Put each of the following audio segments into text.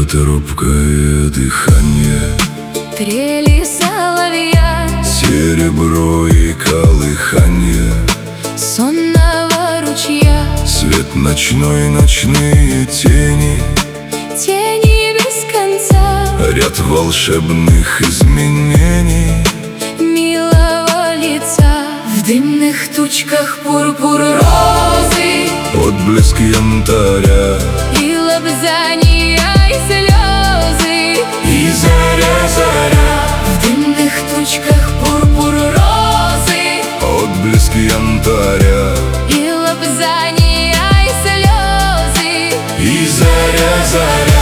Ловит робкое дыхание, трели соловья, серебро и колыхание сонного ручья. Свет ночной, ночные тени, Тени без конца, ряд волшебных изменений милого лица. В дымных тучках пурпур розы, отблеск янтаря и лобзания, и слезы, и заря, заря. в дымных тучках пурпур розы, Отблеск янтаря и лобзания, и слезы, и заря, заря.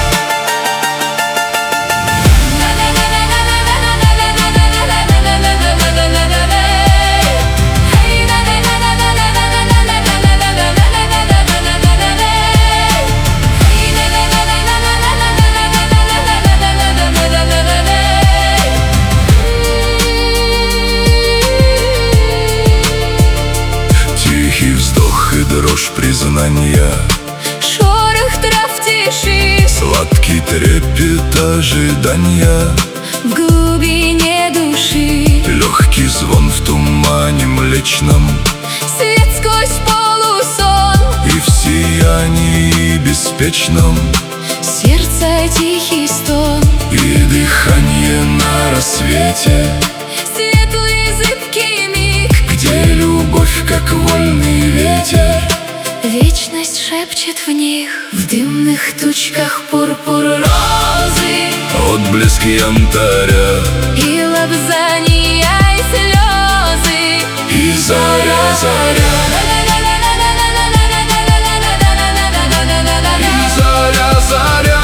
Тихий вздох и дрожь признания, шорох трав в тиши, сладкий трепет ожидания, в глубине души. легкий звон в тумане млечном, Свет сквозь полусон, и в сиянии беспечном, сердце тихий стон. и дыхание на рассвете, Светлый зыбкий миг, где любовь, как вольный ветер. вечность шепчет в них. В дымных тучках пурпур розы, Отблеск янтаря и лобзания, и слезы, и заря, заря. И заря, заря.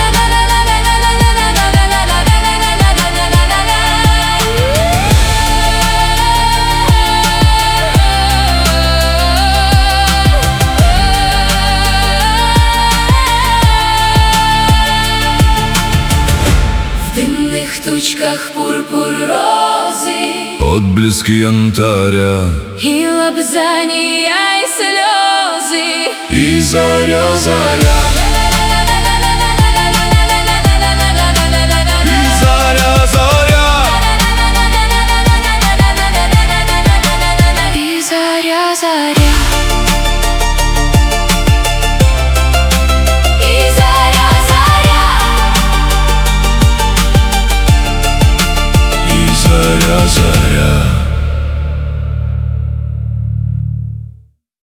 В дымных тучках пурпур розы, Отблеск янтаря и лобзания, и слезы, и заря, заря. И заря, заря. и заря, заря. И заря, заря. И заря, заря.